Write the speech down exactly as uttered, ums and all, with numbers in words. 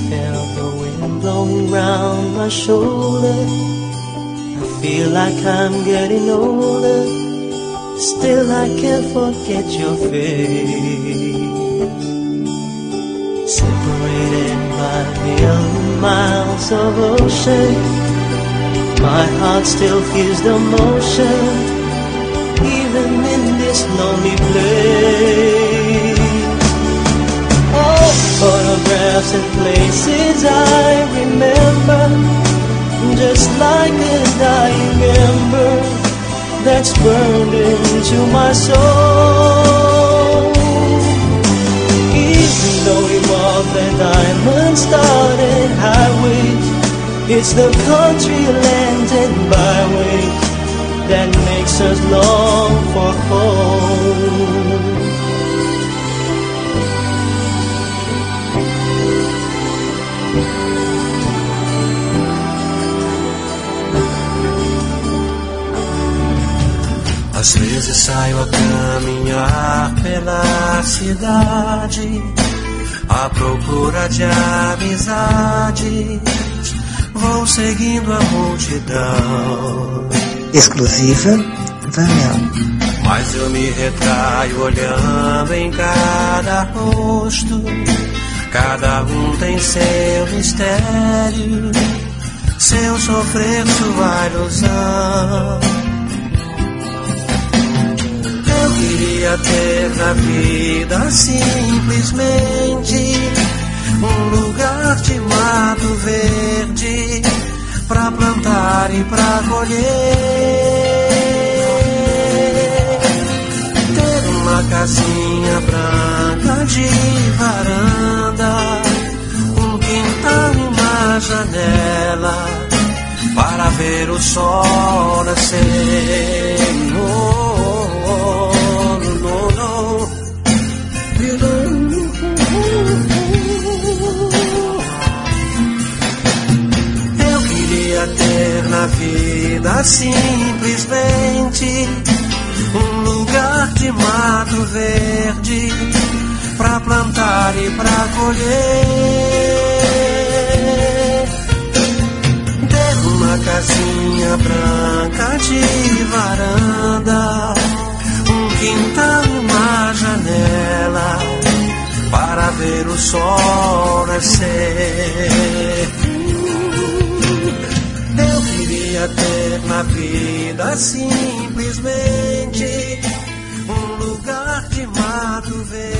felt the wind blowing round my shoulder. I feel like I'm getting older, still I can't forget your face. Separated by a million miles of ocean, my heart still feels the motion, even in this lonely place. Oh, photographs and places I remember, just like a dying ember that's burned into my soul. Even though we walk the diamond-studded highways, it's the country lanes and byways that makes us long for home. Às vezes saio a caminhar pela cidade à procura de amizade, vou seguindo a multidão. Exclusiva Vanel. Mas eu me retraio olhando em cada rosto, cada um tem seu mistério, seu sofrer, sua ilusão. Eu queria ter na vida simplesmente um lugar de mato verde pra plantar e pra colher, ter uma casinha branca de varanda, um quintal e uma janela para ver o sol nascer. Oh, eu queria ter na vida simplesmente um lugar de mato verde pra plantar e pra colher, ter uma casinha branca de varanda, um quintal e uma janela para ver o sol nascer. Eu queria ter na vida simplesmente um lugar de mato verde